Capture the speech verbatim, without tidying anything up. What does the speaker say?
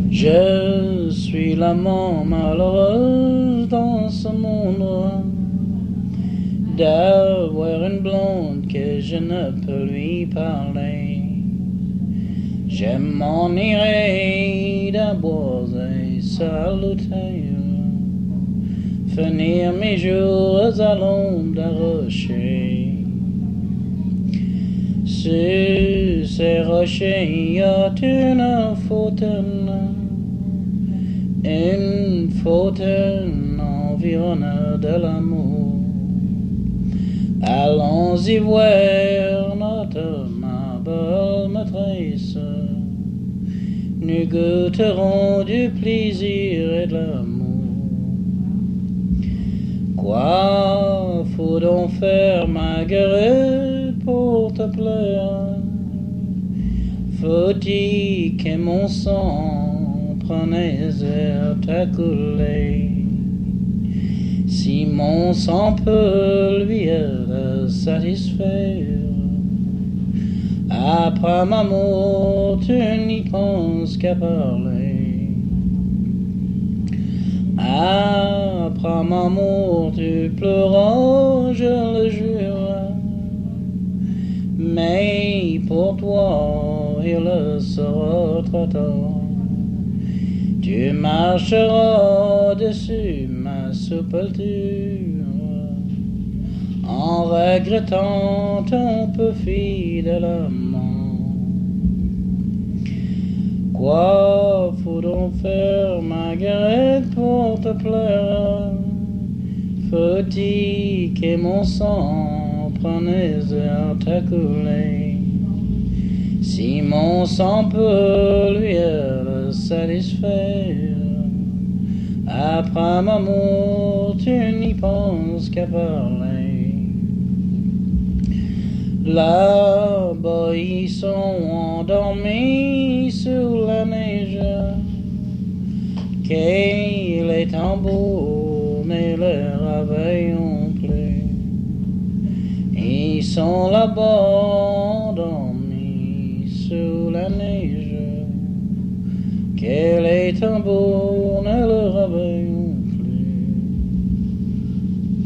Je suis l'amant malheureux dans ce monde d'avoir une blonde que je ne peux lui parler. Je m'en irai d'abord et salutaire, finir mes jours à l'ombre d'un rocher. Sur ces rochers il y a une fontaine, une fontaine environnée de l'amour. Allons-y voir notre ma belle maîtresse, nous goûterons du plaisir et de l'amour. Quoi faut-on faire, Marguerite, pour te plaire? Faut-il que mon sang prenne air à couler? Si mon sang peut lui satisfaire, après ma mort, tu n'y penses qu'à parler. Après ma mort, tu pleuras, je le jure, mais pour toi, il sera trop tard. Tu marcheras dessus ma sépulture, en regrettant ton peu fidèle amant. Quoi faut-on faire, Marguerite, pour te plaire? Faut-il que mon sang prenne air à couler? Si mon sang peut lui satisfaire, après ma mort, tu n'y penses qu'à parler. Là-bas, ils sont endormis sous la neige, que les tambours ne les réveillent plus. Ils sont là-bas endormis sous la neige, que les tambours